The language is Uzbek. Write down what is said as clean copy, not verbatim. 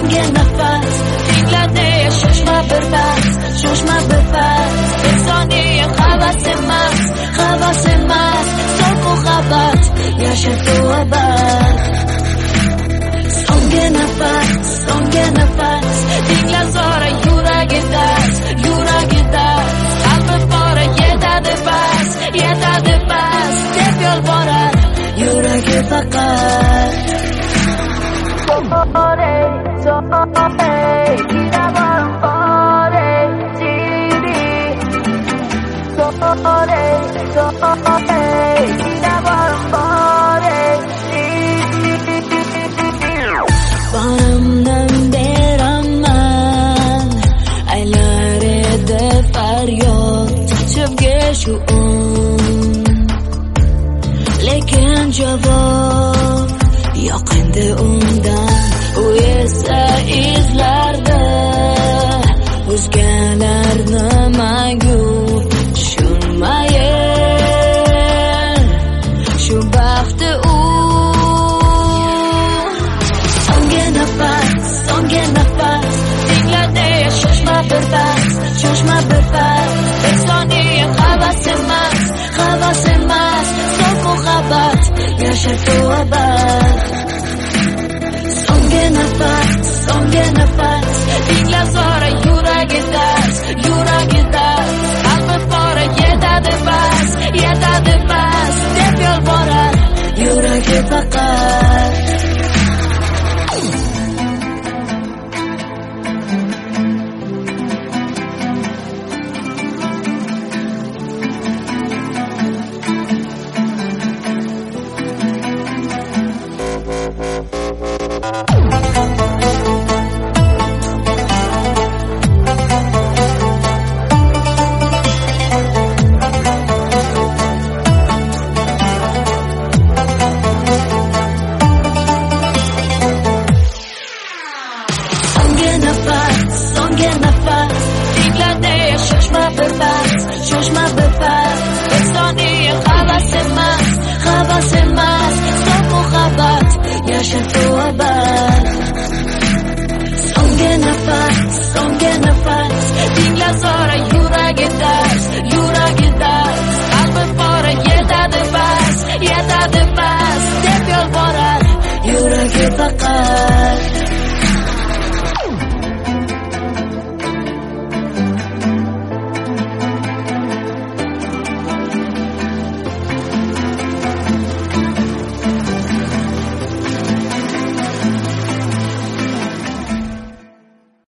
Songa nafas tinglarda yashashma birpas, shoshma birpas. Insoniy havas emas, so'q muhabbat yashatu abad. Songa nafas tingla zora yuragida, qalbi bora yetadi bas deb yolborar yuragi faqat. Bonimdan beraman aylar edi faryod chibga shu lekin javob yo'q endi undan. U esa izlarda o'zgalar nimagu tushunmayin shu baxti u. Songa nafas tinglarda yashashma birpas, shoshma birpas. Insoniy havas emas, so'q muhabbat yashatu abad. Songa nafas tingla zora yuragida, qalbi bora yetadi bas deb yolborar yuragi faqat. Songa nafas tinglarda yashashma birpas, shoshma birpas.